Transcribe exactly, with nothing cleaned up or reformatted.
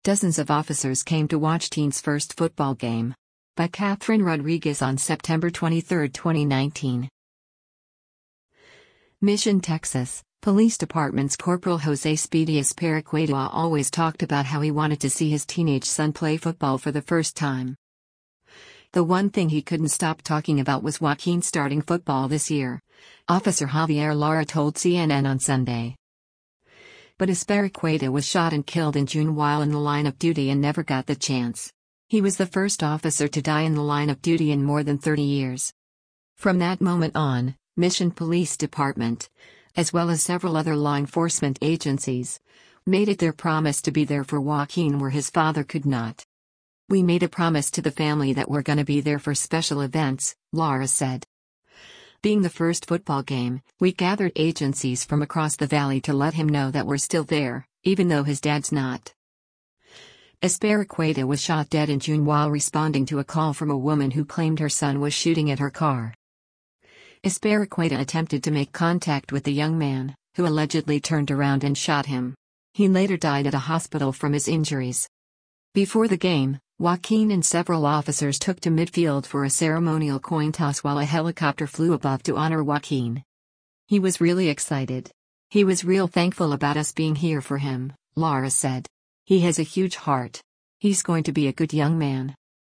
Dozens of officers came to watch Teen's first football game. By Catherine Rodriguez on September twenty-third, twenty nineteen. Mission, Texas. Police Department's Corporal Jose Speedy Espericueta always talked about how he wanted to see his teenage son play football for the first time. The one thing he couldn't stop talking about was Joaquin starting football this year, Officer Javier Lara told C N N on Sunday. But Espericueta was shot and killed in June while in the line of duty and never got the chance. He was the first officer to die in the line of duty in more than thirty years. From that moment on, Mission Police Department, as well as several other law enforcement agencies, made it their promise to be there for Joaquin where his father could not. "We made a promise to the family that we're gonna be there for special events," Lara said. Being the first football game, we gathered agencies from across the valley to let him know that we're still there, even though his dad's not. Espericueta was shot dead in June while responding to a call from a woman who claimed her son was shooting at her car. Espericueta attempted to make contact with the young man, who allegedly turned around and shot him. He later died at a hospital from his injuries. Before the game, Joaquin and several officers took to midfield for a ceremonial coin toss while a helicopter flew above to honor Joaquin. "He was really excited. He was real thankful about us being here for him," Lara said. "He has a huge heart. He's going to be a good young man."